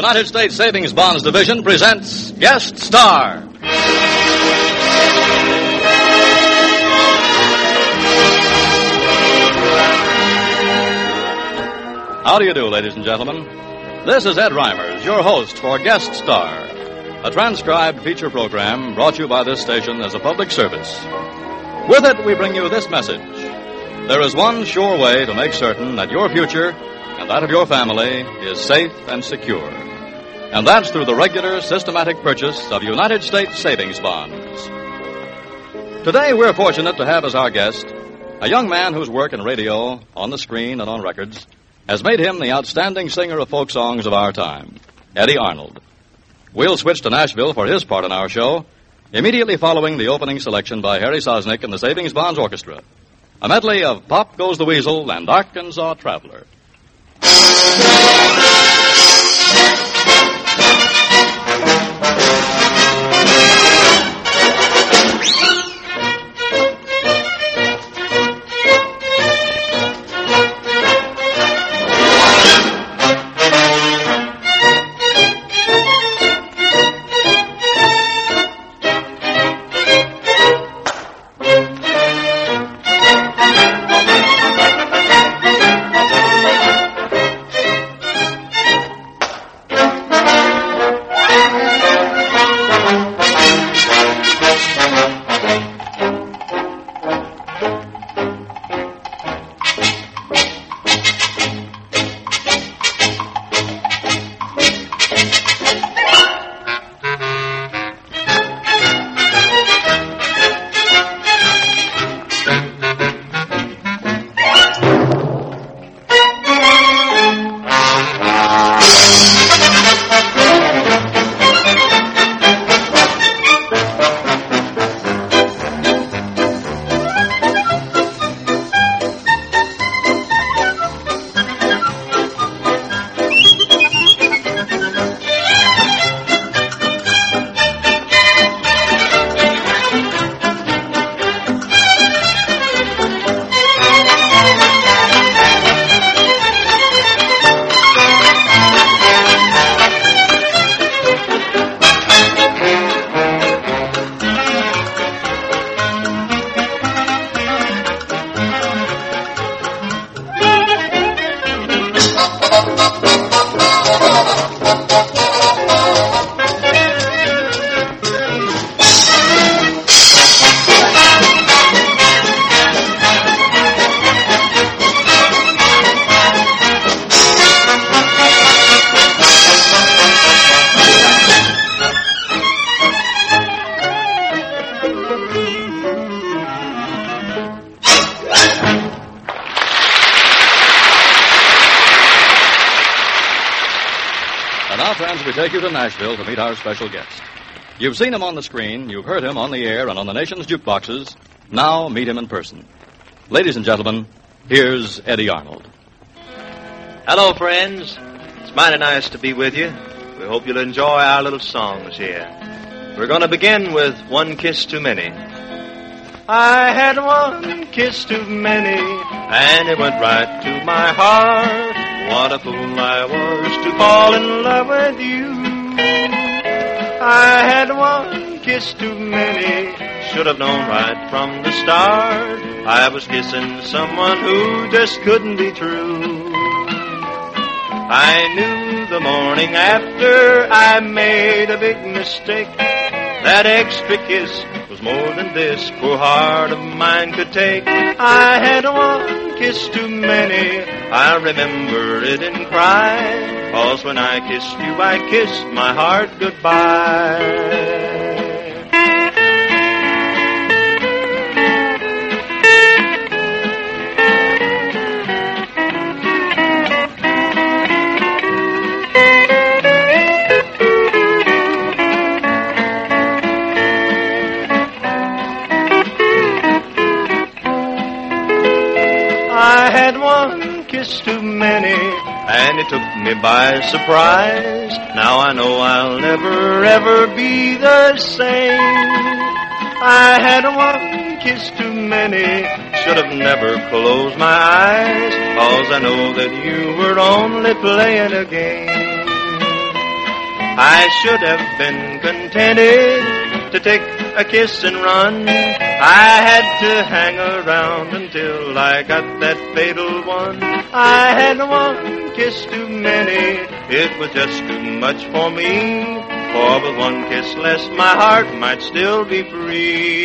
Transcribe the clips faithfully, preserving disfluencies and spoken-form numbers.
United States Savings Bonds Division presents Guest Star. How do you do, ladies and gentlemen? This is Ed Reimers, your host for Guest Star, a transcribed feature program brought to you by this station as a public service. With it, we bring you this message. There is one sure way to make certain that your future and that of your family is safe and secure. And that's through the regular, systematic purchase of United States savings bonds. Today, we're fortunate to have as our guest a young man whose work in radio, on the screen, and on records has made him the outstanding singer of folk songs of our time, Eddie Arnold. We'll switch to Nashville for his part in our show, immediately following the opening selection by Harry Sosnick and the Savings Bonds Orchestra, a medley of Pop Goes the Weasel and Arkansas Traveler. We take you to Nashville to meet our special guest. You've seen him on the screen, you've heard him on the air and on the nation's jukeboxes. Now meet him in person. Ladies and gentlemen, here's Eddie Arnold. Hello, friends. It's mighty nice to be with you. We hope you'll enjoy our little songs here. We're going to begin with One Kiss Too Many. I had one kiss too many, and it went right to my heart. What a fool I was to fall in love with you. I had one kiss too many, should have known right from the start. I was kissing someone who just couldn't be true. I knew the morning after I made a big mistake. That extra kiss was more than this poor heart of mine could take. I had one kiss too many, I remember it and cry, 'cause when I kissed you, I kissed my heart goodbye. I had one kiss too many, and it took me by surprise. Now I know I'll never, ever be the same. I had one kiss too many, should have never closed my eyes, 'cause I know that you were only playing a game. I should have been contented to take a kiss and run. I had to hang around until I got that fatal one. I had one kiss too many, it was just too much for me. For with one kiss less, my heart might still be free.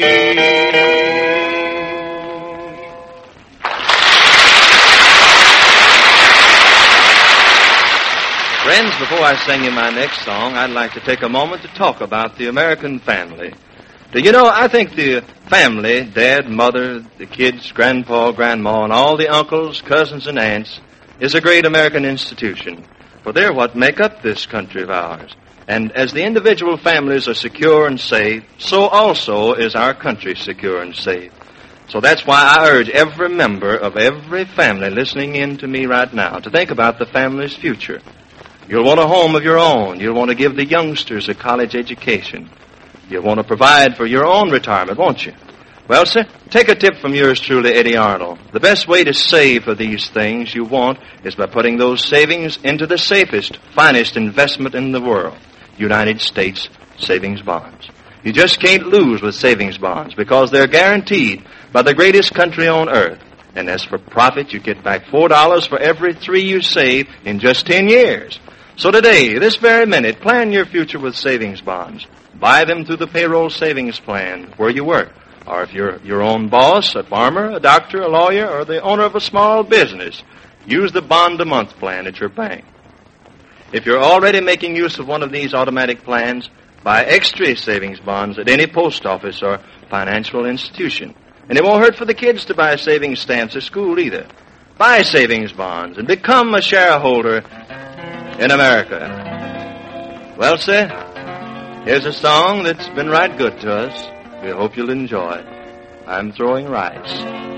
Friends, before I sing you my next song, I'd like to take a moment to talk about the American family. Do you know, I think the family, dad, mother, the kids, grandpa, grandma, and all the uncles, cousins, and aunts, is a great American institution. For they're what make up this country of ours. And as the individual families are secure and safe, so also is our country secure and safe. So that's why I urge every member of every family listening in to me right now to think about the family's future. You'll want a home of your own. You'll want to give the youngsters a college education. You'll want to provide for your own retirement, won't you? Well, sir, take a tip from yours truly, Eddie Arnold. The best way to save for these things you want is by putting those savings into the safest, finest investment in the world, United States savings bonds. You just can't lose with savings bonds because they're guaranteed by the greatest country on earth. And as for profit, you get back four dollars for every three you save in just ten years. So today, this very minute, plan your future with savings bonds. Buy them through the payroll savings plan where you work. Or if you're your own boss, a farmer, a doctor, a lawyer, or the owner of a small business, use the bond-a-month plan at your bank. If you're already making use of one of these automatic plans, buy extra savings bonds at any post office or financial institution. And it won't hurt for the kids to buy savings stamps at school either. Buy savings bonds and become a shareholder in America. Well, sir, here's a song that's been right good to us. We hope you'll enjoy it. I'm throwing rice.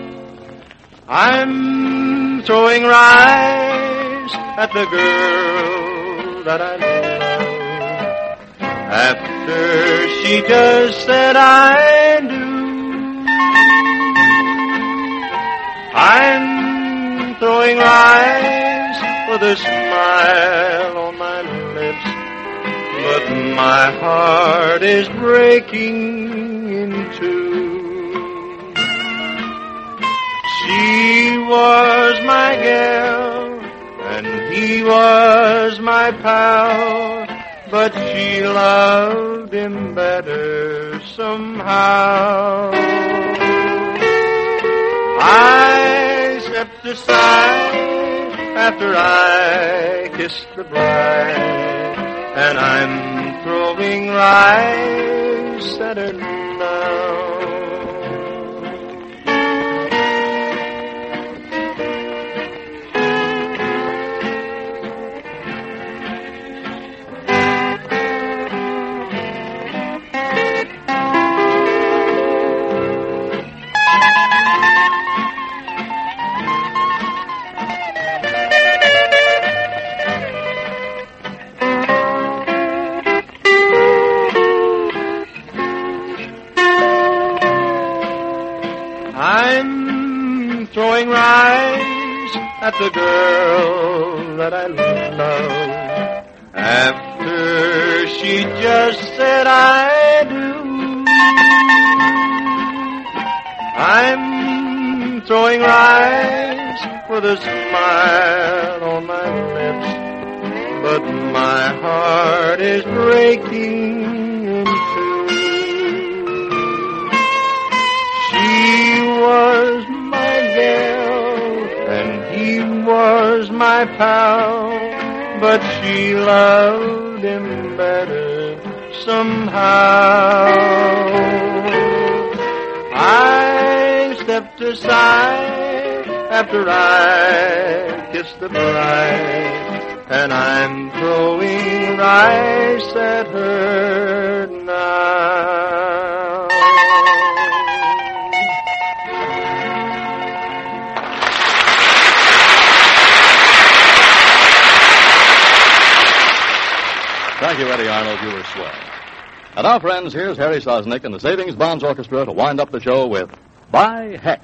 I'm throwing rice at the girl that I love. After she just said I do. I'm throwing rice with a smile on my lips, but my heart is breaking in two. She was my gal, and he was my pal, but she loved him better somehow. I stepped aside after I kissed the bride, and I'm throwing rice at her now. I'm throwing rice at the girl that I love. After she just said I do. I'm throwing rice with a smile on my lips, but my heart is breaking in two. She was my gal, and he was my pal, but she loved him better somehow. I stepped aside after I kissed the bride, and I'm throwing rice at her now. Thank you, Eddie Arnold. You were swell. And now, friends, here's Harry Sosnick and the Savings Bonds Orchestra to wind up the show with By Heck.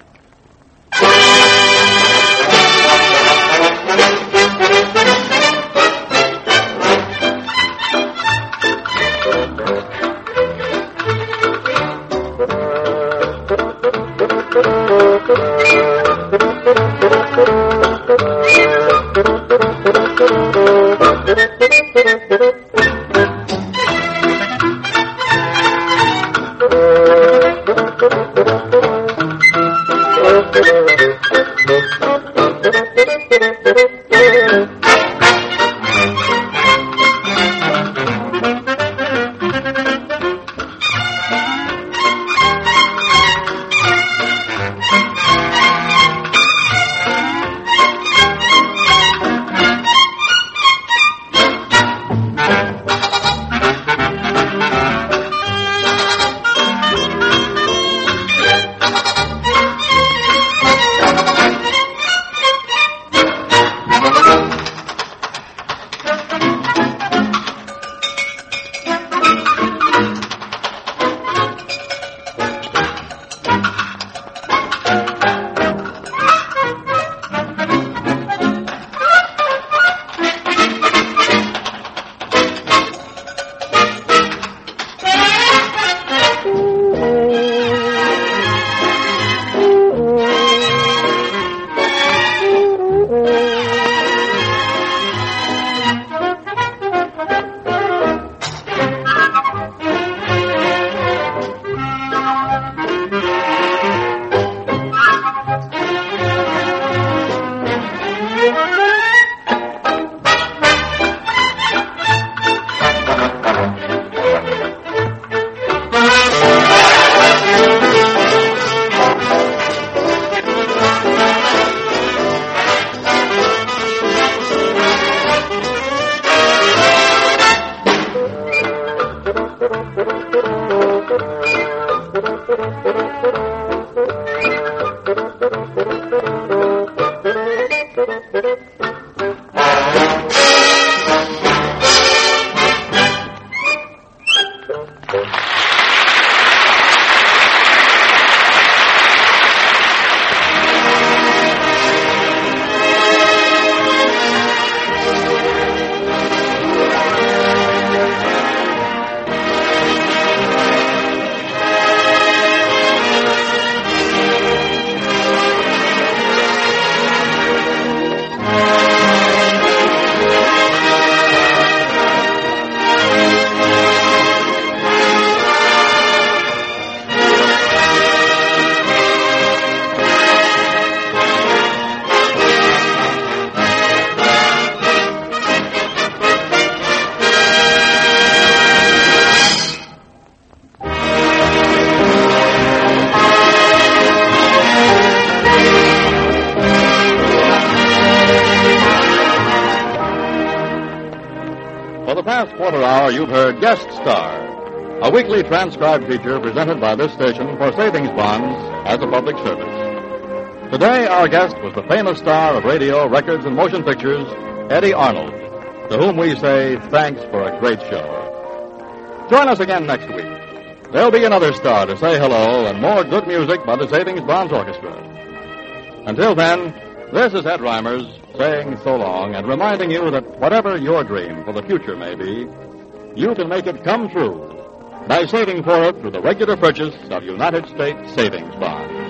For the past quarter hour, you've heard Guest Star, a weekly transcribed feature presented by this station for savings bonds as a public service. Today, our guest was the famous star of radio, records, and motion pictures, Eddie Arnold, to whom we say thanks for a great show. Join us again next week. There'll be another star to say hello and more good music by the Savings Bonds Orchestra. Until then, this is Ed Reimers saying so long and reminding you that whatever your dream for the future may be, you can make it come true by saving for it through the regular purchase of United States savings bonds.